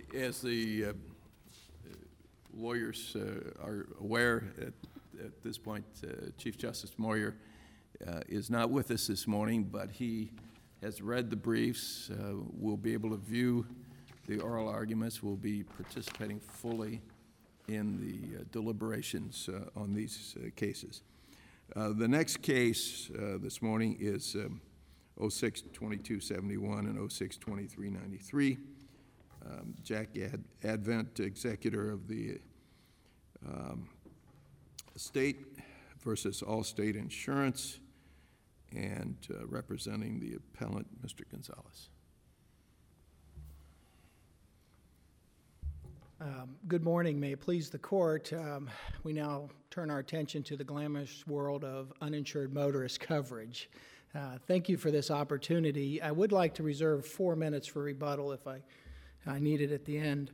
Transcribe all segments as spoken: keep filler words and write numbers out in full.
As the uh, lawyers uh, are aware, at, at this point, uh, Chief Justice Moyer uh, is not with us this morning, but he has read the briefs, uh, will be able to view the oral arguments, will be participating fully in the uh, deliberations uh, on these uh, cases. Uh, the next case uh, this morning is um, oh six twenty-two seventy-one and oh six twenty-three ninety-three. Um, Jack Ad Advent, executor of the um, estate versus Allstate Insurance, and uh, representing the appellant, Mister Gonzalez. Um, good morning. May it please the court. Um, we now turn our attention to the glamorous world of uninsured motorist coverage. Uh, thank you for this opportunity. I would like to reserve four minutes for rebuttal if I, I need it at the end.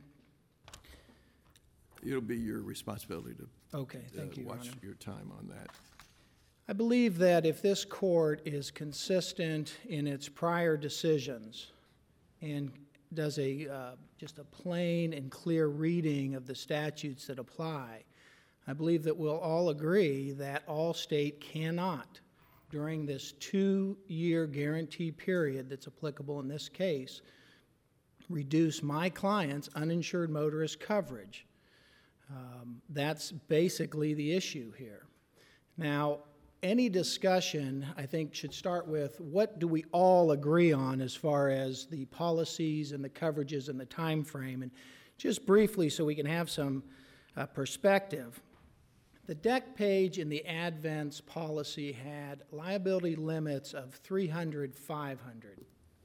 It'll be your responsibility to okay, thank uh, you, watch Your Honor. your time on that. I believe that if this court is consistent in its prior decisions and does a uh, just a plain and clear reading of the statutes that apply, I believe that we'll all agree that Allstate cannot, during this two-year guarantee period that's applicable in this case, reduce my client's uninsured motorist coverage. Um, that's basically the issue here. Now, any discussion, I think, should start with what do we all agree on as far as the policies and the coverages and the time frame. And just briefly, so we can have some uh, perspective, the deck page in the Advent's policy had liability limits of three hundred, five hundred.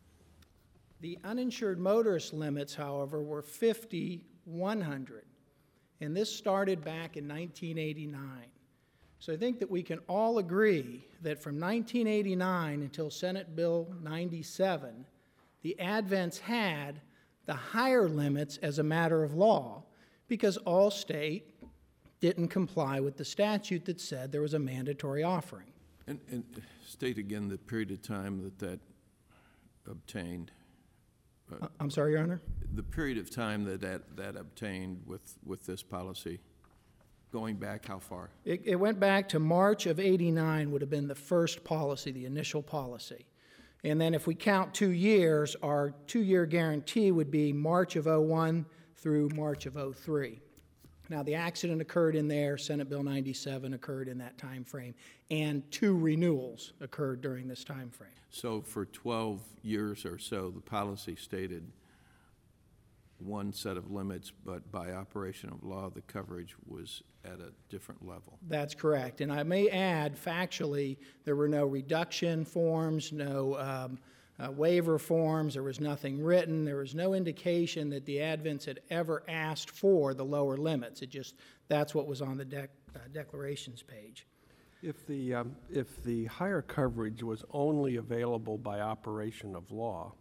The uninsured motorist limits, however, were fifty, one hundred. And this started back in nineteen eighty-nine. So I think that we can all agree that from nineteen eighty-nine until Senate Bill ninety-seven, the Advents had the higher limits as a matter of law because Allstate didn't comply with the statute that said there was a mandatory offering. And, and state again the period of time that that obtained. Uh, I'm sorry, Your Honor? The period of time that that, that obtained with, with this policy. Going back how far? It, it went back to March of eighty-nine would have been the first policy, the initial policy. And then if we count two years, our two-year guarantee would be March of oh one through March of oh three. Now, the accident occurred in there, Senate Bill ninety-seven occurred in that time frame, and two renewals occurred during this time frame. So for twelve years or so, the policy stated one set of limits, but by operation of law, the coverage was at a different level. That's correct. And I may add, factually, there were no reduction forms, no um, uh, waiver forms, there was nothing written, there was no indication that the Advents had ever asked for the lower limits. It just, that's what was on the dec uh, declarations page. If the, um, if the higher coverage was only available by operation of law,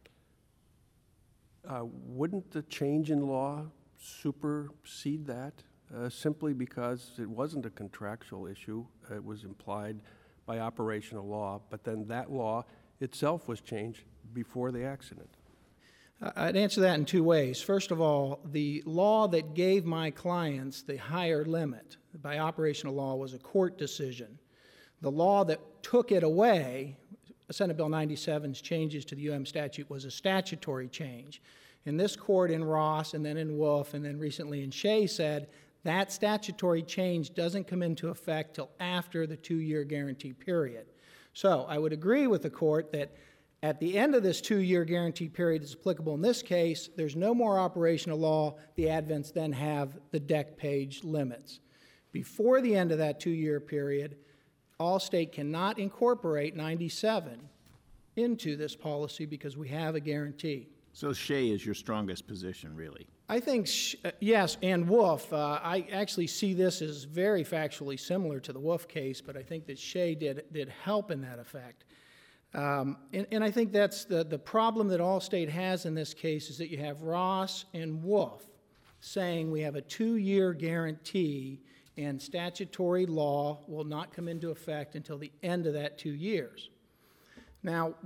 Uh, wouldn't the change in law supersede that uh, simply because it wasn't a contractual issue? It was implied by operation of law, but then that law itself was changed before the accident. I'd answer that in two ways. First of all, the law that gave my clients the higher limit by operation of law was a court decision. The law that took it away, Senate Bill ninety-seven's changes to the U M statute, was a statutory change. And this court in Ross and then in Wolf and then recently in Shea said that statutory change doesn't come into effect till after the two-year guarantee period. So I would agree with the court that at the end of this two-year guarantee period that's applicable in this case, there's no more operational law. The Advents then have the deck page limits. Before the end of that two-year period, Allstate cannot incorporate ninety-seven into this policy because we have a guarantee. So Shea is your strongest position, really? I think, sh uh, yes, and Wolf. Uh, I actually see this as very factually similar to the Wolf case, but I think that Shea did, did help in that effect. Um, and, and I think that's the, the problem that Allstate has in this case is that you have Ross and Wolf saying we have a two-year guarantee and statutory law will not come into effect until the end of that two years. Now, what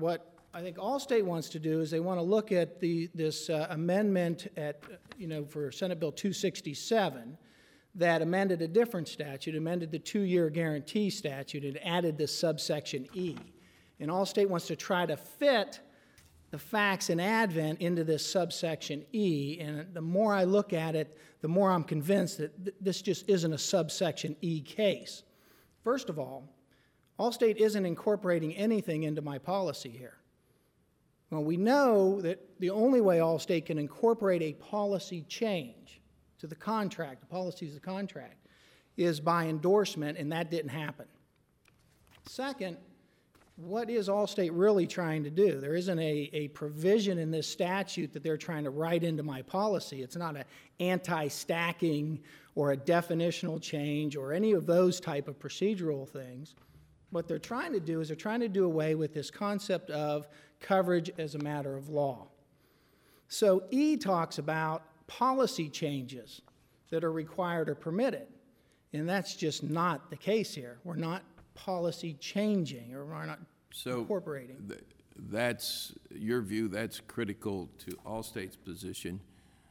I think Allstate wants to do is they want to look at the, this uh, amendment at, uh, you know, for Senate Bill two sixty-seven that amended a different statute, amended the two-year guarantee statute, and added this subsection E. And Allstate wants to try to fit the facts in Advent into this subsection E, and the more I look at it, the more I'm convinced that th- this just isn't a subsection E case. First of all, Allstate isn't incorporating anything into my policy here. Well, we know that the only way Allstate can incorporate a policy change to the contract, the policy is the contract, is by endorsement, and that didn't happen. Second, what is Allstate really trying to do? There isn't a, a provision in this statute that they're trying to write into my policy. It's not an anti-stacking or a definitional change or any of those type of procedural things. What they're trying to do is they're trying to do away with this concept of coverage as a matter of law. So E talks about policy changes that are required or permitted, and that's just not the case here. We're not policy changing, or we're not So incorporating. th- that's, your view, that's critical to Allstate's position.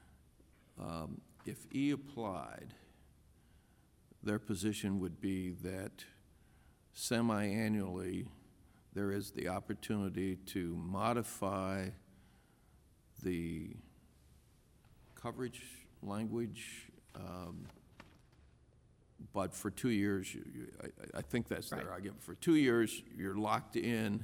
Um, If E applied, their position would be that semi-annually, there is the opportunity to modify the coverage language, um, but for two years, you, you, I, I think that's their Right. argument. For two years, you're locked in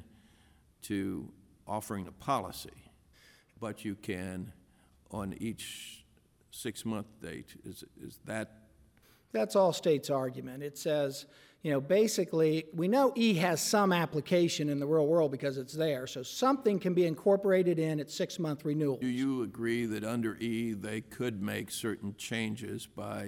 to offering a policy, but you can, on each six-month date, is, is that? That's Allstate's argument. It says, you know, basically, we know E has some application in the real world because it's there, so something can be incorporated in at six-month renewals. Do you agree that under E, they could make certain changes by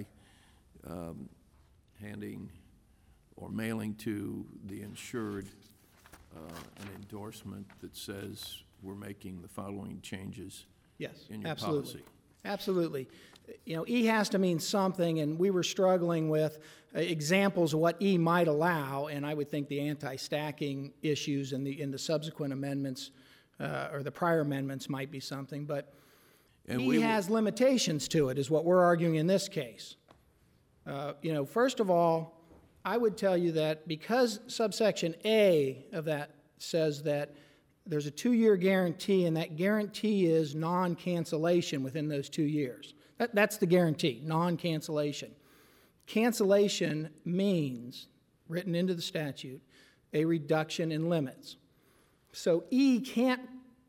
um, handing or mailing to the insured uh, an endorsement that says we're making the following changes Yes, in your absolutely. policy? Absolutely. You know, E has to mean something, and we were struggling with uh, examples of what E might allow, and I would think the anti-stacking issues in the, in the subsequent amendments, uh, or the prior amendments might be something, but And E we will- has limitations to it, is what we're arguing in this case. Uh, You know, first of all, I would tell you that because subsection A of that says that there's a two-year guarantee, and that guarantee is non-cancellation within those two years. That, that's the guarantee, non-cancellation. Cancellation means, written into the statute, a reduction in limits. So E can't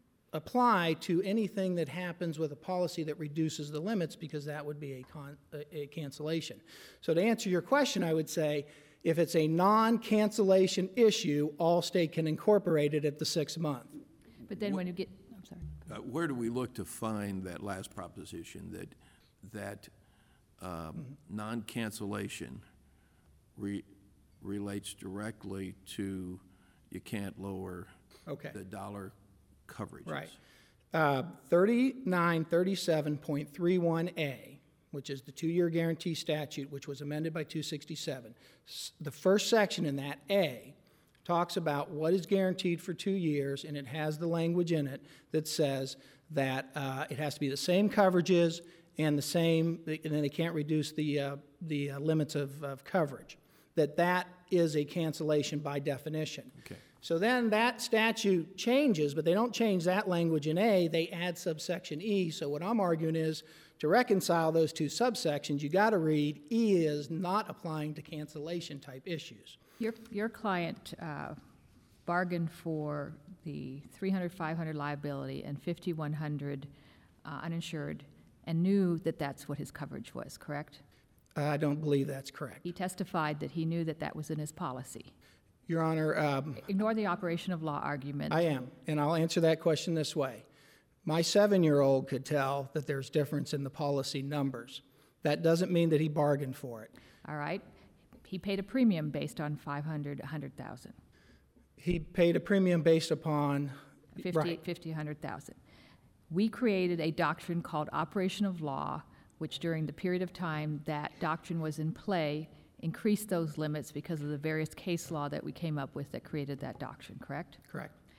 apply to anything that happens with a policy that reduces the limits, because that would be a, con, a, a cancellation. So to answer your question, I would say, if it's a non-cancellation issue, Allstate can incorporate it at the six month. But then when you get, I'm sorry. Uh, Where do we look to find that last proposition, that, that um, non-cancellation re- relates directly to you can't lower Okay. the dollar coverages? Right. Uh, thirty-nine thirty-seven point three one A, which is the two-year guarantee statute, which was amended by two sixty-seven. S- The first section in that, A, talks about what is guaranteed for two years, and it has the language in it that says that uh, it has to be the same coverages and the same, and then they can't reduce the, uh, the uh, limits of, of coverage, that that is a cancellation by definition. Okay. So then that statute changes, but they don't change that language in A, they add subsection E. So what I'm arguing is, to reconcile those two subsections, you got to read E is not applying to cancellation type issues. Your, your client uh, bargained for the three hundred, five hundred liability and fifty-one hundred uh, uninsured, and knew that that's what his coverage was, correct? I don't believe that's correct. He testified that he knew that that was in his policy. Your Honor, um, Ignore the operation of law argument. I am, and I'll answer that question this way. My seven-year-old could tell that there's difference in the policy numbers. That doesn't mean that he bargained for it. All right? He paid a premium based on five hundred, one hundred thousand. He paid a premium based upon, fifty, right. fifty, one hundred thousand. We created a doctrine called operation of law, which during the period of time that doctrine was in play, increased those limits because of the various case law that we came up with that created that doctrine, correct? Correct.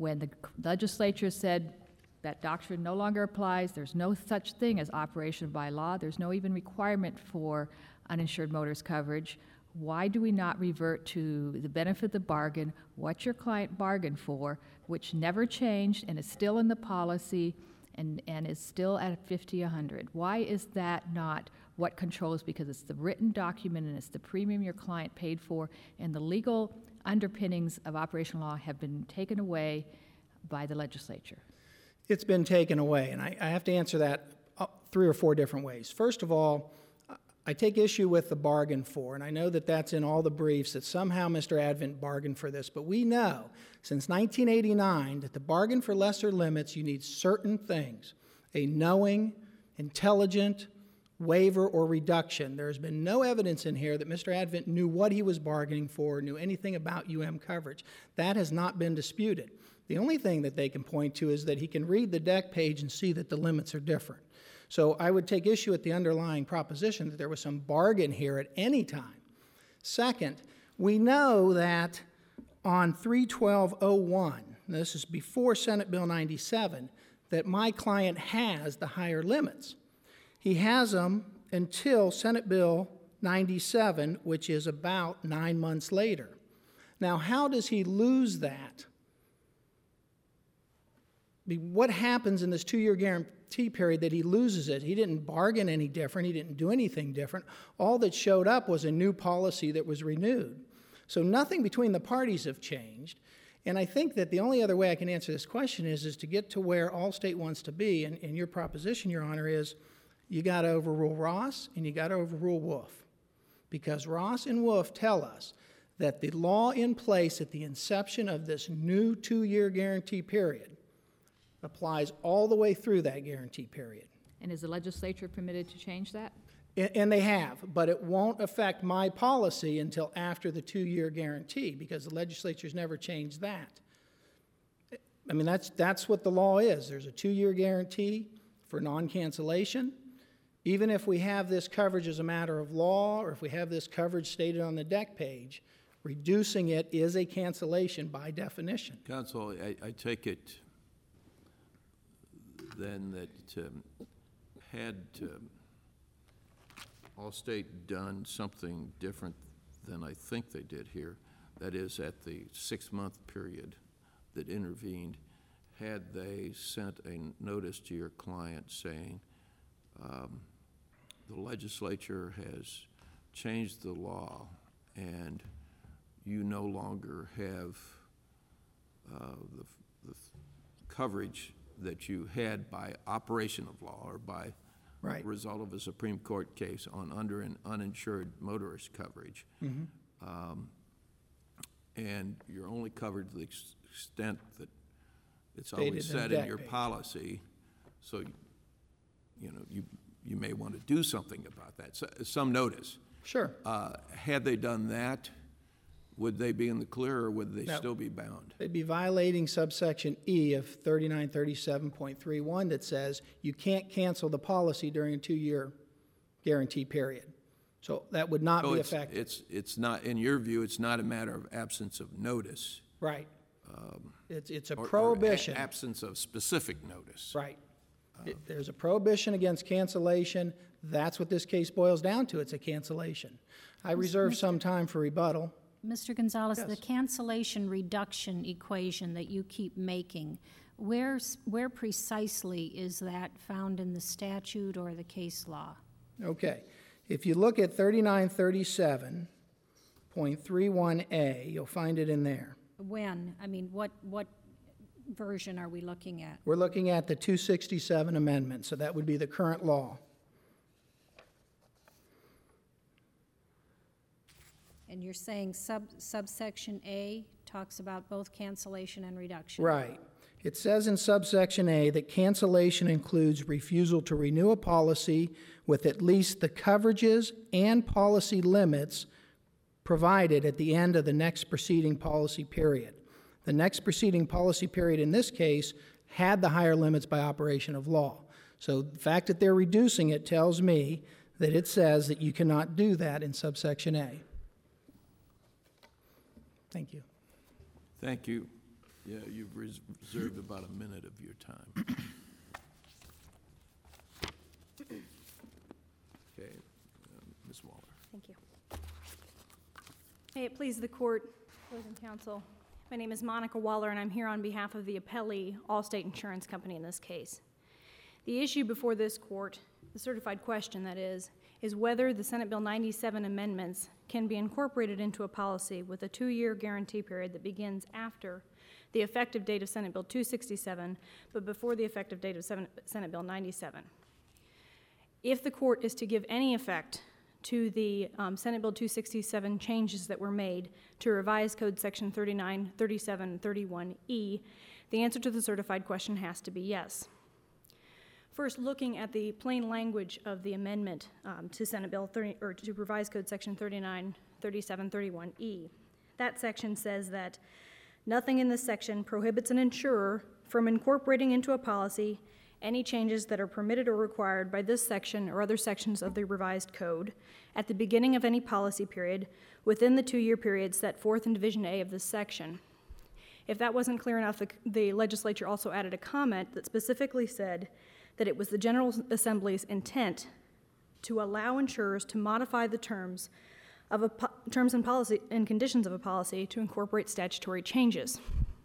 when the legislature said that doctrine no longer applies, there's no such thing as operation by law, there's no even requirement for uninsured motorist coverage, why do we not revert to the benefit of the bargain, what your client bargained for, which never changed and is still in the policy and, and is still at fifty, a hundred? Why is that not what controls? Because it's the written document and it's the premium your client paid for, and the legal underpinnings of operational law have been taken away by the legislature. It's been taken away, and I, I have to answer that uh, three or four different ways. First of all, I take issue with the bargain for, and I know that that's in all the briefs, that somehow Mister Advent bargained for this, but we know since nineteen eighty-nine that the bargain for lesser limits, you need certain things: a knowing, intelligent waiver or reduction. There's been no evidence in here that Mister Advent knew what he was bargaining for, knew anything about U M coverage. That has not been disputed. The only thing that they can point to is that he can read the deck page and see that the limits are different. So I would take issue with the underlying proposition that there was some bargain here at any time. Second, we know that on three twelve oh one, this is before Senate Bill ninety-seven, that my client has the higher limits. He has them until Senate Bill ninety-seven, which is about nine months later. Now, how does he lose that? What happens in this two-year guarantee period that he loses it? He didn't bargain any different. He didn't do anything different. All that showed up was a new policy that was renewed. So nothing between the parties have changed. And I think that the only other way I can answer this question is, is to get to where Allstate wants to be. And, and your proposition, Your Honor, is you got to overrule Ross and you got to overrule Wolf. Because Ross and Wolf tell us that the law in place at the inception of this new two-year guarantee period applies all the way through that guarantee period. And is the legislature permitted to change that? And, and they have, but it won't affect my policy until after the two-year guarantee, because the legislature's never changed that. I mean, that's, that's what the law is. There's a two-year guarantee for non-cancellation. Even if we have this coverage as a matter of law, or if we have this coverage stated on the deck page, reducing it is a cancellation by definition. Counsel, I, I take it then that um, had um, Allstate done something different than I think they did here, that is at the six-month period that intervened, had they sent a notice to your client saying um, the legislature has changed the law and you no longer have uh, the, the coverage that you had by operation of law or by Right. result of a Supreme Court case on under and uninsured motorist coverage. Mm-hmm. Um, and you're only covered to the ex- extent that it's Stated always in the said in deck your page. policy. So, you, you know, you, you may want to do something about that, so, some notice. Sure. Uh, had they done that, would they be in the clear or would they No. still be bound? They'd be violating subsection E of thirty-nine thirty-seven point three one that says you can't cancel the policy during a two-year guarantee period. So that would not So be it's, effective. it's, it's not, in your view, it's not a matter of absence of notice. Right. It's, it's a or- or a- prohibition. absence of specific notice. Right. It- There's a prohibition against cancellation. That's what this case boils down to. It's a cancellation. I reserve some time for rebuttal. Mister Gonzalez, the Yes. cancellation reduction equation that you keep making, where's, where precisely is that found in the statute or the case law? Okay. If you look at thirty-nine thirty-seven point three one A, you'll find it in there. When? I mean, what, what version are we looking at? We're looking at the two sixty-seven amendment, so that would be the current law. And you're saying sub, subsection A talks about both cancellation and reduction? Right. It says in subsection A that cancellation includes refusal to renew a policy with at least the coverages and policy limits provided at the end of the next preceding policy period. The next preceding policy period in this case had the higher limits by operation of law. So the fact that they're reducing it tells me that it says that you cannot do that in subsection A. Thank you. Thank you. Yeah, you've res- reserved about a minute of your time. Okay, um, Miz Waller. Thank you. May it please the court, opposing counsel, my name is Monica Waller, and I'm here on behalf of the appellee, Allstate Insurance Company in this case. The issue before this court, the certified question that is, is whether the Senate Bill ninety-seven amendments can be incorporated into a policy with a two-year guarantee period that begins after the effective date of Senate Bill two sixty-seven, but before the effective date of Senate Bill ninety-seven. If the court is to give any effect to the um, Senate Bill two sixty-seven changes that were made to revise Code Section thirty-nine, thirty-seven, thirty-one E, the answer to the certified question has to be yes. First, looking at the plain language of the amendment um, to Senate Bill thirty, or to revise Code Section thirty-nine, thirty-seven, thirty-one E, that section says that nothing in this section prohibits an insurer from incorporating into a policy any changes that are permitted or required by this section or other sections of the revised code at the beginning of any policy period within the two-year period set forth in Division A of this section. If that wasn't clear enough, the, the legislature also added a comment that specifically said that it was the General Assembly's intent to allow insurers to modify the terms of a po- terms and policy and conditions of a policy to incorporate statutory changes.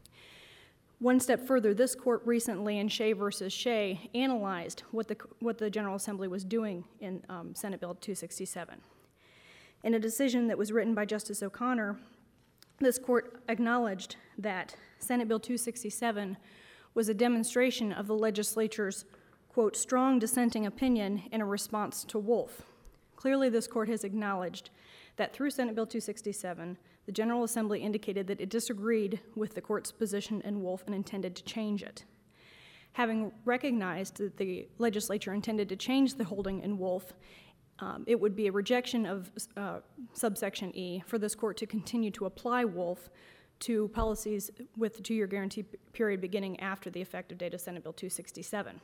One step further, this court recently in Shea versus Shea analyzed what the what the General Assembly was doing in um, Senate Bill two sixty-seven. In a decision that was written by Justice O'Connor, this court acknowledged that Senate Bill two sixty-seven was a demonstration of the legislature's, quote, strong dissenting opinion in a response to Wolf. Clearly, this court has acknowledged that through Senate Bill two sixty-seven, the General Assembly indicated that it disagreed with the court's position in Wolf and intended to change it. Having recognized that the legislature intended to change the holding in Wolf, um, it would be a rejection of uh, subsection E for this court to continue to apply Wolf to policies with the two-year guarantee period beginning after the effective date of Senate Bill two sixty-seven.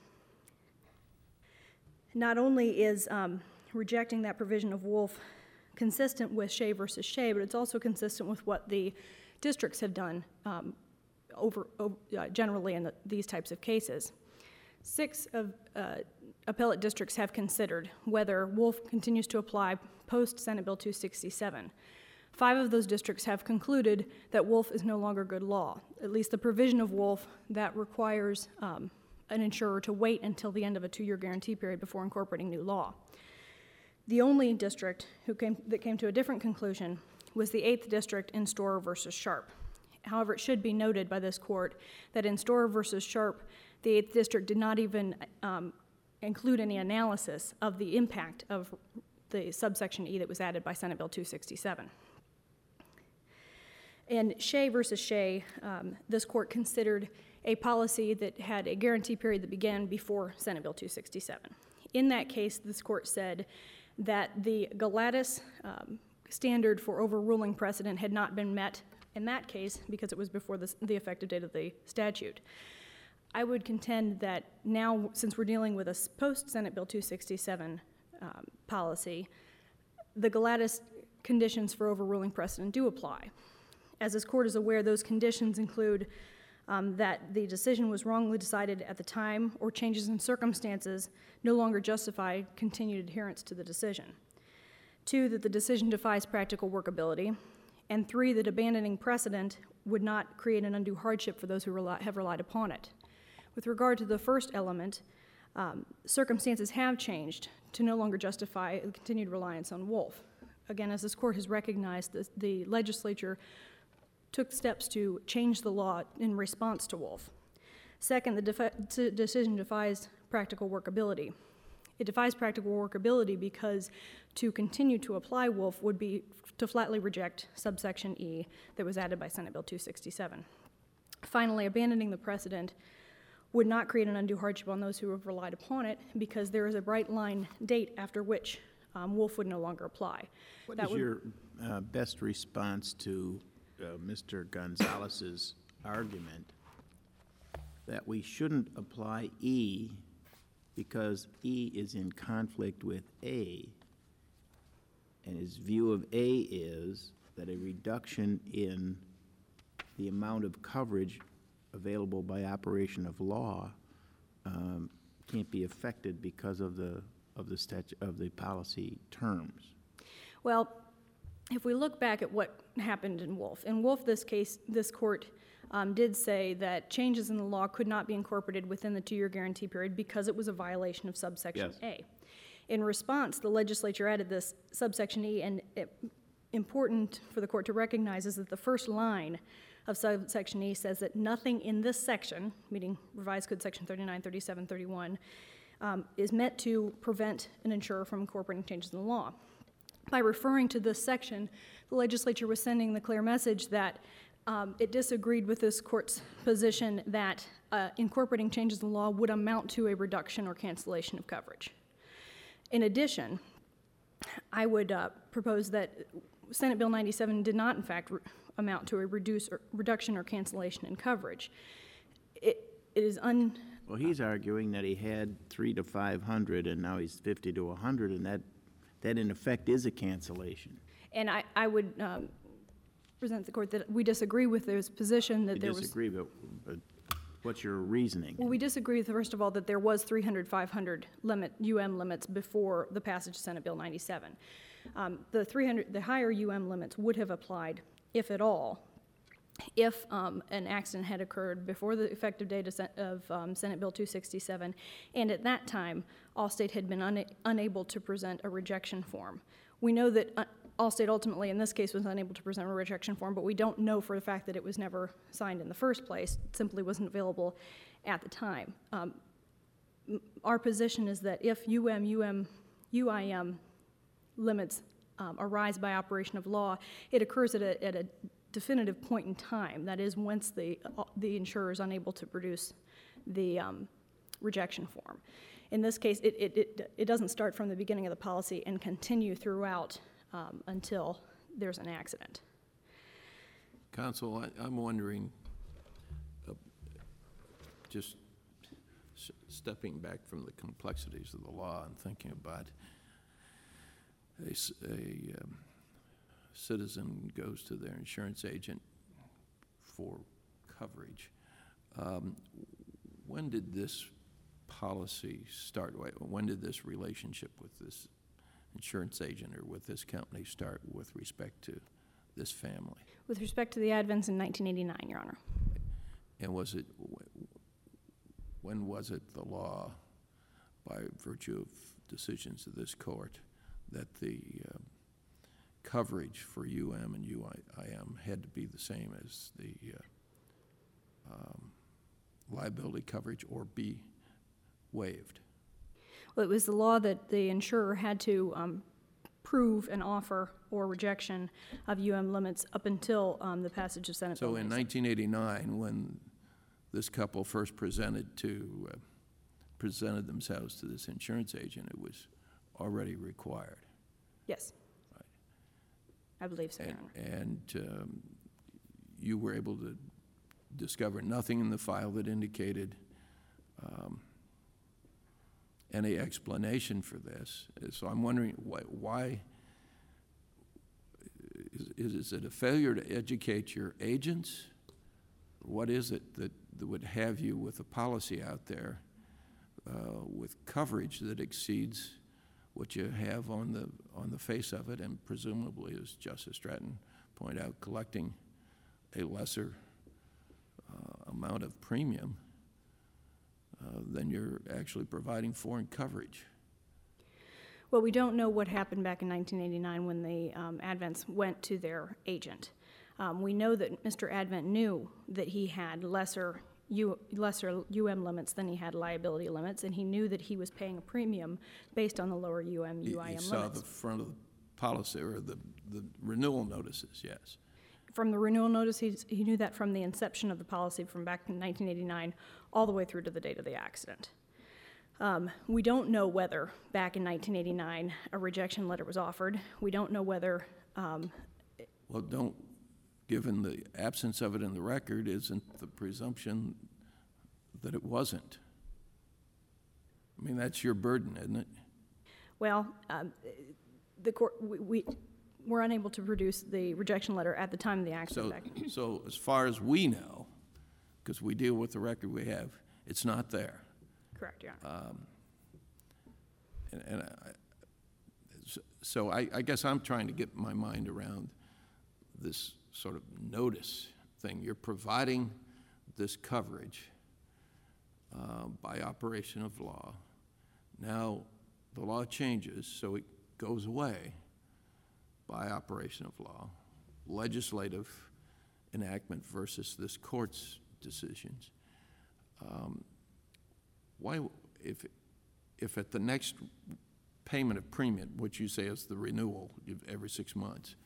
Not only is um, rejecting that provision of Wolf consistent with Shea versus Shea, but it's also consistent with what the districts have done um, over, over uh, generally in the, these types of cases. Six of uh, appellate districts have considered whether Wolf continues to apply post-Senate Bill two sixty-seven. Five of those districts have concluded that Wolf is no longer good law, at least the provision of Wolf that requires um, an insurer to wait until the end of a two-year guarantee period before incorporating new law. The only district who came, that came to a different conclusion was the eighth District in Storer versus Sharp. However, it should be noted by this court that in Storer versus Sharp, the eighth District did not even um, include any analysis of the impact of the subsection E that was added by Senate Bill two sixty-seven. In Shea versus Shea, um, this court considered a policy that had a guarantee period that began before Senate Bill two sixty-seven. In that case, this court said that the Galatas um, standard for overruling precedent had not been met in that case because it was before the, the effective date of the statute. I would contend that now, since we're dealing with a post-Senate Bill two sixty-seven um, policy, the Galatas conditions for overruling precedent do apply. As this court is aware, those conditions include Um, that the decision was wrongly decided at the time or changes in circumstances no longer justify continued adherence to the decision. Two, that the decision defies practical workability. And three, that abandoning precedent would not create an undue hardship for those who rely, have relied upon it. With regard to the first element, um, circumstances have changed to no longer justify continued reliance on Wolf. Again, as this court has recognized, the, the legislature took steps to change the law in response to Wolf. Second, the defi- decision defies practical workability. It defies practical workability because to continue to apply Wolf would be to flatly reject subsection E that was added by Senate Bill two sixty-seven. Finally, abandoning the precedent would not create an undue hardship on those who have relied upon it because there is a bright line date after which um, Wolf would no longer apply. What That is would, your uh, best response to uh, Mister Gonzalez's argument that we shouldn't apply E because E is in conflict with A, and his view of A is that a reduction in the amount of coverage available by operation of law um, can't be affected because of the, of the statu, of the policy terms. Well, if we look back at what happened in Wolf, in Wolf, this case, this court um, did say that changes in the law could not be incorporated within the two-year guarantee period because it was a violation of subsection Yes. A. In response, the legislature added this subsection E, and it, important for the court to recognize is that the first line of subsection E says that nothing in this section, meaning Revised Code Section thirty-nine, thirty-seven, thirty-one, um, is meant to prevent an insurer from incorporating changes in the law. By referring to this section, the legislature was sending the clear message that um, it disagreed with this court's position that uh, incorporating changes in the law would amount to a reduction or cancellation of coverage. In addition, I would uh, propose that Senate Bill ninety-seven did not, in fact, re- amount to a reduce or reduction or cancellation in coverage. It, it is un. Well, he's arguing that he had three to five hundred, and now he's fifty to a hundred, and that, that in effect is a cancellation. And I, I would um, present to the court that we disagree with this position that You there was. disagree, but, but what's your reasoning? Well, we disagree, with, first of all, that there was three hundred, five hundred limit, U M limits before the passage of Senate Bill ninety-seven. Um, the three hundred, the higher U M limits would have applied, if at all, if um, an accident had occurred before the effective date of, Sen- of um, Senate Bill two sixty-seven, and at that time, Allstate had been una- unable to present a rejection form. We know that uh, Allstate ultimately, in this case, was unable to present a rejection form, but we don't know for the fact that it was never signed in the first place. It simply wasn't available at the time. Um, m- our position is that if U M, U M, U I M limits um, arise by operation of law, it occurs at a, at a definitive point in time. That is, once the, uh, the insurer is unable to produce the um, rejection form. In this case, it, it, it, it doesn't start from the beginning of the policy and continue throughout um, until there's an accident. Counsel, I, I'm wondering, uh, just s- stepping back from the complexities of the law and thinking about a, s- a, um, citizen goes to their insurance agent for coverage. Um, when did this policy start? When did this relationship with this insurance agent or with this company start with respect to this family? With respect to the advents in nineteen eighty-nine, Your Honor. And was it, when was it the law, by virtue of decisions of this court, that the um, coverage for U M and U I M had to be the same as the uh, um, liability coverage or be waived? Well, it was the law that the insurer had to um, prove an offer or rejection of U M limits up until um, the passage of Senate Bill So in nineteen eighty-nine, when this couple first presented to uh, presented themselves to this insurance agent, it was already required. Yes. Right. I believe so, Your And, Honor. and um, you were able to discover nothing in the file that indicated um, any explanation for this. So I'm wondering why, why is, is it a failure to educate your agents? What is it that, that would have you with a policy out there uh, with coverage that exceeds what you have on the on the face of it, and presumably, as Justice Stratton pointed out, collecting a lesser uh, amount of premium uh, than you're actually providing for in coverage? Well, we don't know what happened back in nineteen eighty-nine when the um, Advents went to their agent. Um, we know that Mister Advent knew that he had lesser U, lesser U M limits than he had liability limits, and he knew that he was paying a premium based on the lower U M, He- U I M He saw limits. the front of the policy, or the, the renewal notices, yes. From the renewal notice, he, he knew that from the inception of the policy from back in nineteen eighty-nine all the way through to the date of the accident. Um, we don't know whether back in nineteen eighty-nine a rejection letter was offered. We don't know whether um, Well, don't, given the absence of it in the record, isn't the presumption that it wasn't? I mean, that's your burden, isn't it? Well, um, the court, we, we were unable to produce the rejection letter at the time of the accident. So, back- so as far as we know, because we deal with the record we have. It's not there. Correct, Your Honor. Um, And, and I, so I, I guess I'm trying to get my mind around this sort of notice thing. You're providing this coverage uh, by operation of law. Now, the law changes, so it goes away by operation of law. Legislative enactment versus this court's decisions. Um, why, if, if at the next payment of premium, which you say is the renewal every six months,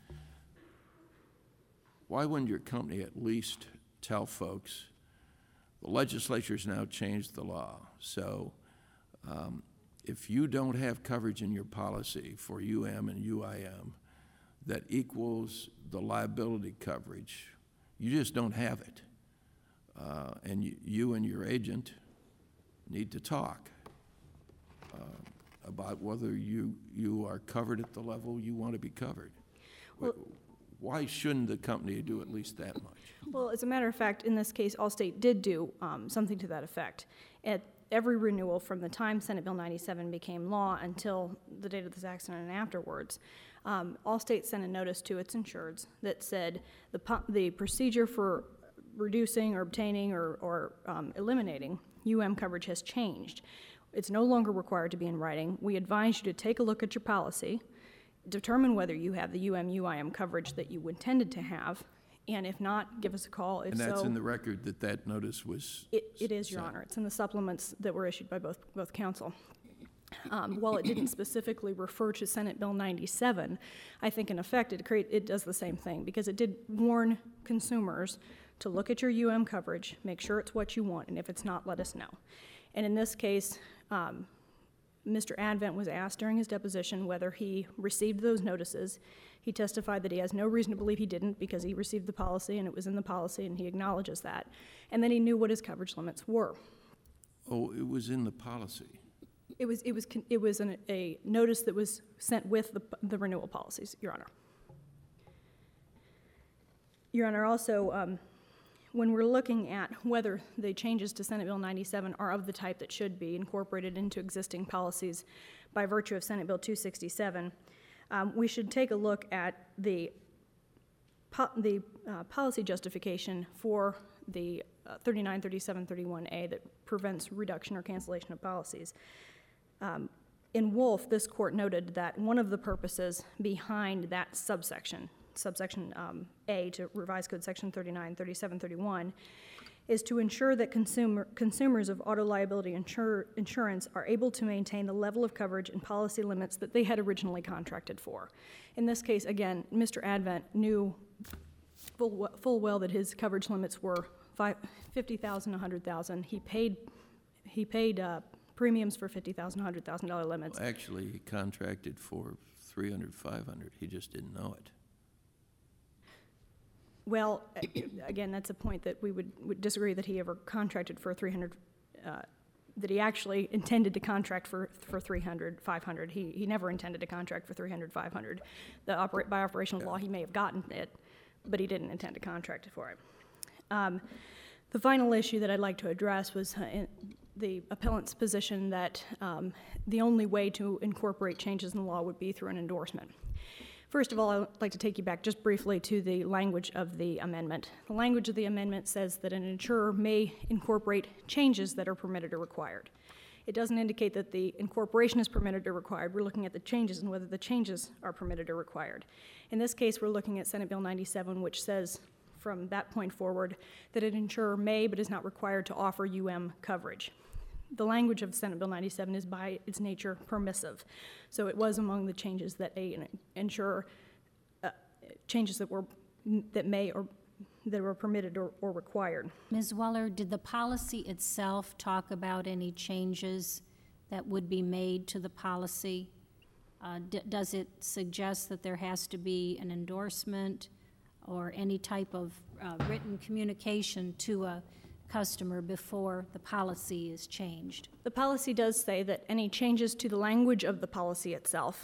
why wouldn't your company at least tell folks, the legislature's now changed the law, so um, if you don't have coverage in your policy for U M and U I M that equals the liability coverage, you just don't have it. Uh, and you, you and your agent need to talk uh, about whether you, you are covered at the level you want to be covered. Well, Why shouldn't the company do at least that much? Well, as a matter of fact, in this case, Allstate did do um, something to that effect. At every renewal from the time Senate Bill ninety-seven became law until the date of this accident and afterwards, um, Allstate sent a notice to its insureds that said the, pu- the procedure for reducing or obtaining or, or um, eliminating U M coverage has changed. It's no longer required to be in writing. We advise you to take a look at your policy, determine whether you have the U M U I M coverage that you intended to have, and if not, give us a call. If And that's so, in the record that that notice was it, it is, Your sent. Honor. It's in the supplements that were issued by both, both counsel. Um, while it didn't specifically refer to Senate Bill ninety-seven, I think in effect it, create, it does the same thing, because it did warn consumers to look at your U M coverage, make sure it's what you want, and if it's not, let us know. And in this case, um, Mister Advent was asked during his deposition whether he received those notices. He testified that he has no reason to believe he didn't, because he received the policy and it was in the policy, and he acknowledges that. And then he knew what his coverage limits were. Oh, it was in the policy. It was, it was, con- it was an, a notice that was sent with the, the renewal policies, Your Honor. Your Honor, also, um, when we're looking at whether the changes to Senate Bill ninety-seven are of the type that should be incorporated into existing policies by virtue of Senate Bill two sixty-seven, um, we should take a look at the, po- the uh, policy justification for the uh, thirty-nine, thirty-seven, thirty-one A that prevents reduction or cancellation of policies. Um, in Wolf, this court noted that one of the purposes behind that subsection, subsection um, A to Revised Code Section thirty-nine, thirty-seven, thirty-one, is to ensure that consumer, consumers of auto liability insur, insurance are able to maintain the level of coverage and policy limits that they had originally contracted for. In this case, again, Mister Advent knew full, full well that his coverage limits were fifty thousand dollars, one hundred thousand dollars. He paid, he paid uh, premiums for fifty thousand dollars, one hundred thousand dollars limits. Well, actually, he contracted for three hundred, five hundred. He just didn't know it. Well, again, that's a point that we would, would disagree that he ever contracted for three hundred, uh, that he actually intended to contract for, for three hundred, five hundred. He, he never intended to contract for three hundred, five hundred. The operate, by operational law, he may have gotten it, but he didn't intend to contract for it. Um, the final issue that I'd like to address was uh, in the appellant's position that um, the only way to incorporate changes in the law would be through an endorsement. First of all, I'd like to take you back just briefly to the language of the amendment. The language of the amendment says that an insurer may incorporate changes that are permitted or required. It doesn't indicate that the incorporation is permitted or required. We're looking at the changes and whether the changes are permitted or required. In this case, we're looking at Senate Bill ninety-seven, which says from that point forward that an insurer may but is not required to offer U M coverage. The language of Senate Bill ninety-seven is by its nature permissive. So it was among the changes that a an insurer, uh, changes that were, that may or that were permitted or, or required. Miz Weller, did the policy itself talk about any changes that would be made to the policy? Uh, d- does it suggest that there has to be an endorsement or any type of uh, written communication to a customer before the policy is changed? The policy does say that any changes to the language of the policy itself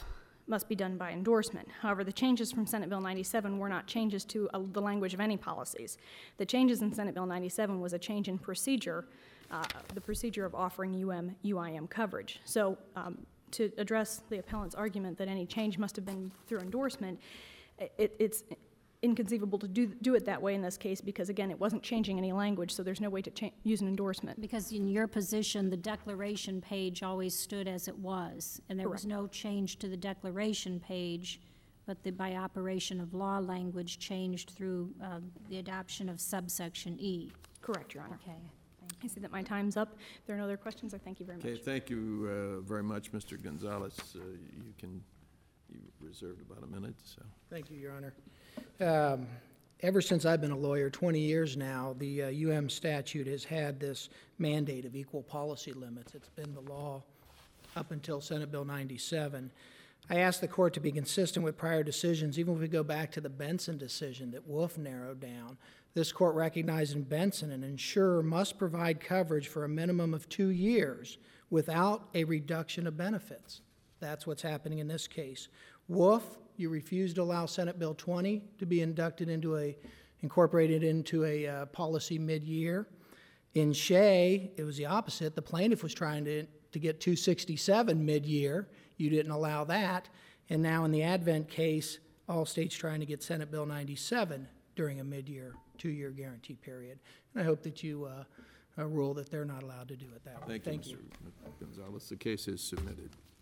must be done by endorsement. However, the changes from Senate Bill ninety-seven were not changes to uh, the language of any policies. The changes in Senate Bill ninety-seven was a change in procedure, uh, the procedure of offering U M, U I M coverage. So um, to address the appellant's argument that any change must have been through endorsement, it, it's inconceivable to do, do it that way in this case because, again, it wasn't changing any language, so there's no way to cha- use an endorsement. Because in your position, the declaration page always stood as it was, and there was Correct. no change to the declaration page, but the by operation of law language changed through uh, the adoption of subsection E. Correct, Your Honor. Okay. I see that my time's up. If there are no other questions, I thank you very much. Okay, thank you uh, very much, Mister Gonzalez. Uh, You can, you reserved about a minute, so. Thank you, Your Honor. Um, Ever since I've been a lawyer, twenty years now, the uh, U M statute has had this mandate of equal policy limits. It's been the law up until Senate Bill ninety-seven. I asked the court to be consistent with prior decisions, even if we go back to the Benson decision that Wolf narrowed down. This court recognized in Benson an insurer must provide coverage for a minimum of two years without a reduction of benefits. That's what's happening in this case. Wolf, you refused to allow Senate Bill twenty to be inducted into a, incorporated into a uh, policy mid-year. In Shea, it was the opposite. The plaintiff was trying to, to get two sixty-seven mid-year. You didn't allow that. And now in the Advent case, Allstate's trying to get Senate Bill ninety-seven during a mid-year, two-year guarantee period. And I hope that you uh, uh, rule that they're not allowed to do it that way. Thank you, Mister Gonzalez. The case is submitted.